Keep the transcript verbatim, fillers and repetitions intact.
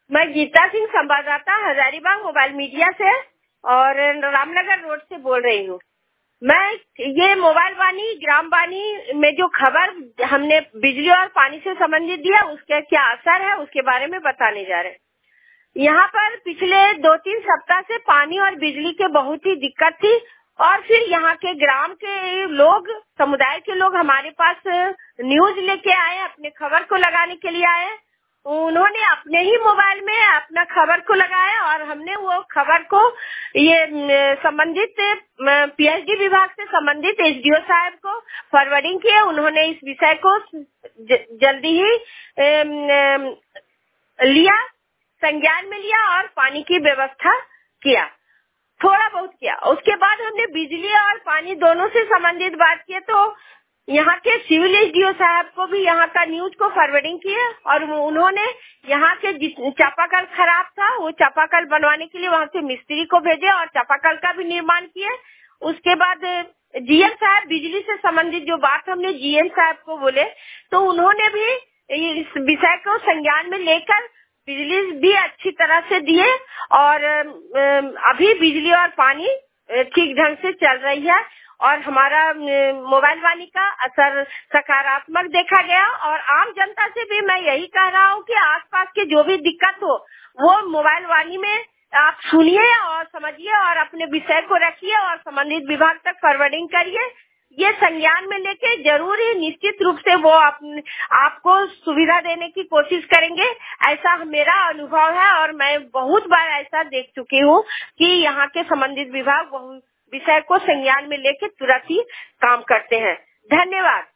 मैं गीता सिंह, संवाददाता, Hazaribagh mobile media से और रामनगर रोड से बोल रही हूँ। मैं ये मोबाइल वाणी, ग्राम वाणी में जो खबर हमने बिजली और पानी से संबंधित दिया, उसका क्या असर है उसके बारे में बताने जा रहे हैं। यहाँ पर पिछले दो तीन सप्ताह से पानी और बिजली के बहुत ही दिक्कत थी और फिर यहाँ के ग्राम के लोग, समुदाय के लोग हमारे पास न्यूज लेके आए, अपने खबर को लगाने के लिए आए। उन्होंने अपने ही मोबाइल में अपना खबर को लगाया और हमने वो खबर को ये संबंधित पीएचडी विभाग से संबंधित एसडीओ साहब को फॉरवर्डिंग किया। उन्होंने इस विषय को जल्दी ही लिया, संज्ञान में लिया और पानी की व्यवस्था किया, थोड़ा बहुत किया। उसके बाद हमने बिजली और पानी दोनों से संबंधित बात की तो यहाँ के सिविल एसडीओ साहब को भी यहाँ का न्यूज को फॉरवर्डिंग किए और उन्होंने यहाँ के चापाकल खराब था, वो चापाकल बनवाने के लिए वहाँ से मिस्त्री को भेजे और चापाकल का भी निर्माण किए। उसके बाद जीएम साहब, बिजली से संबंधित जो बात हमने जीएम साहब को बोले तो उन्होंने भी इस विषय को संज्ञान में लेकर बिजली भी अच्छी तरह से दिए और अभी बिजली और पानी ठीक ढंग से चल रही है और हमारा मोबाइल वाणी का असर सकारात्मक देखा गया। और आम जनता से भी मैं यही कह रहा हूँ कि आसपास के जो भी दिक्कत हो वो मोबाइल वाणी में आप सुनिए और समझिए और अपने विषय को रखिए और संबंधित विभाग तक फॉरवर्डिंग करिए। ये संज्ञान में लेके जरूर ही निश्चित रूप से वो आप, आपको सुविधा देने की कोशिश करेंगे, ऐसा मेरा अनुभव है। और मैं बहुत बार ऐसा देख चुकी हूँ कि यहाँ के संबंधित विभाग विषय को संज्ञान में लेके तुरंत ही काम करते हैं। धन्यवाद।